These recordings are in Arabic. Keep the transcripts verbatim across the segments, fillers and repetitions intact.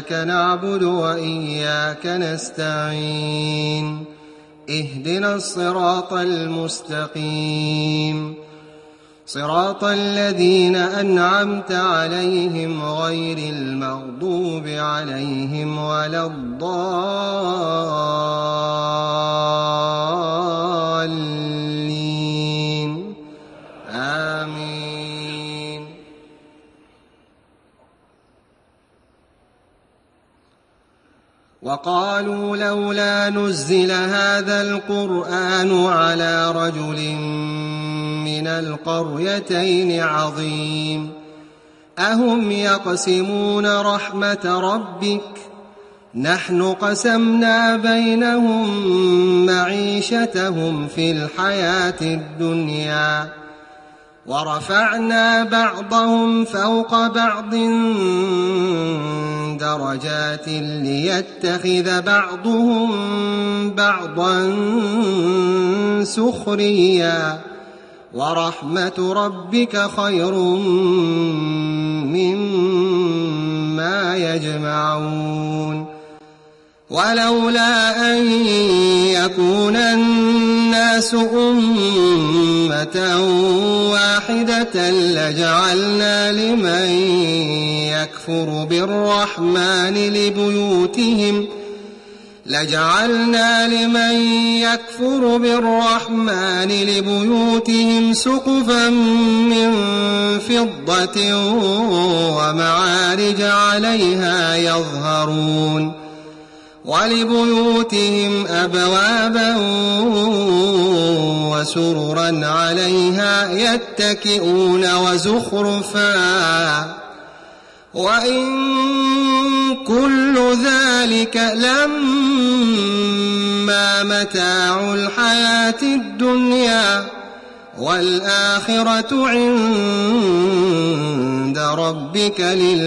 إياك نعبد وإياك نستعين اهدنا الصراط المستقيم صراط الذين أنعمت عليهم غير المغضوب عليهم ولا الضالين آمين. وقالوا لولا نزل هذا القرآن على رجل من القريتين عظيم أهم يقسمون رحمة ربك نحن قسمنا بينهم معيشتهم في الحياة الدنيا ورفعنا بعضهم فوق بعض درجات ليتخذ بعضهم بعضا سخريا ورحمة ربك خير مما يجمعون. ولولا أن يكون الناس أمة واحدة لجعلنا لمن يكفر بالرحمن لبيوتهم لجعلنا لمن يكفر بالرحمن لبيوتهم سقفا من فضة ومعارج عليها يظهرون ولبيوتهم أبوابا وسررا عليها يتكئون وزخرفا وإن كل ذلك لما متاع الحياة الدنيا والآخرة عند ربك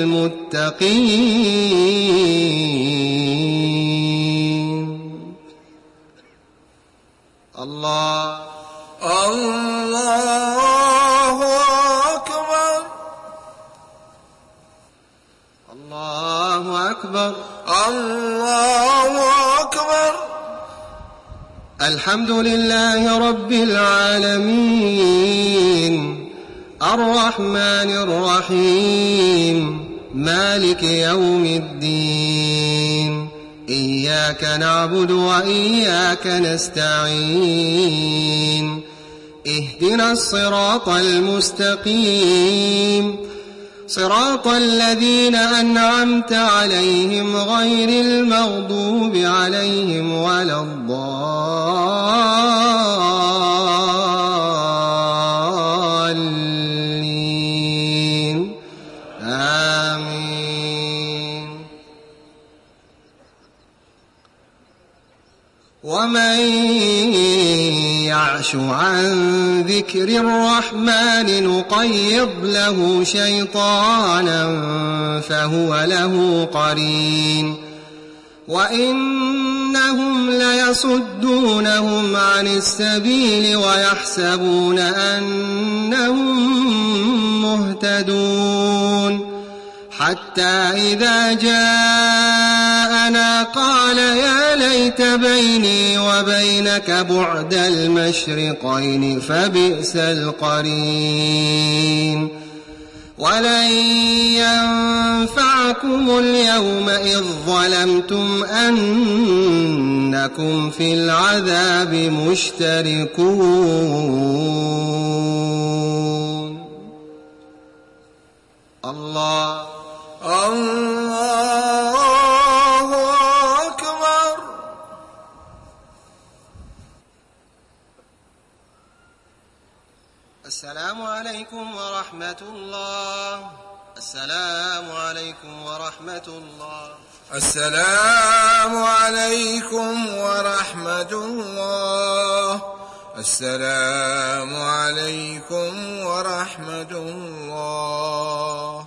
للمتقين. الله الله أكبر الله أكبر الله أكبر. الحمد لله رب العالمين الرحمن الرحيم مالك يوم الدين إياك نعبد وإياك نستعين اهدنا الصراط المستقيم صراط الذين أنعمت عليهم غير المغضوب عليهم ولا الضالين آمين. ومن يعش عن ذكر الرحمن نقيض له شيطانا فهو له قرين وإنهم ليصدونهم عن السبيل ويحسبون أنهم مهتدون حتى إذا جاءنا قال يا ليت بيني وبينك بعد المشرقين فبئس القرين. ولن ينفعكم اليوم إذ ظلمتم أنكم في العذاب مشتركون. الله الله أكبر. السلام عليكم ورحمة الله. السلام عليكم ورحمة الله. السلام عليكم ورحمة الله. السلام عليكم ورحمة الله.